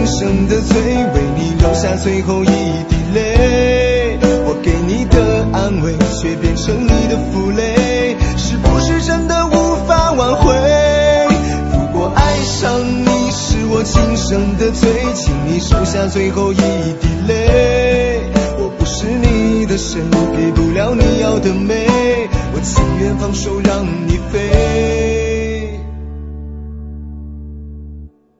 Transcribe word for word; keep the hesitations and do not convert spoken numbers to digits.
今生的罪，为你留下最后一滴泪。我给你的安慰，却变成你的负累，是不是真的无法挽回？如果爱上你是我今生的罪，请你收下最后一滴泪。我不是你的谁，给不了你要的美，我情愿放手让你飞。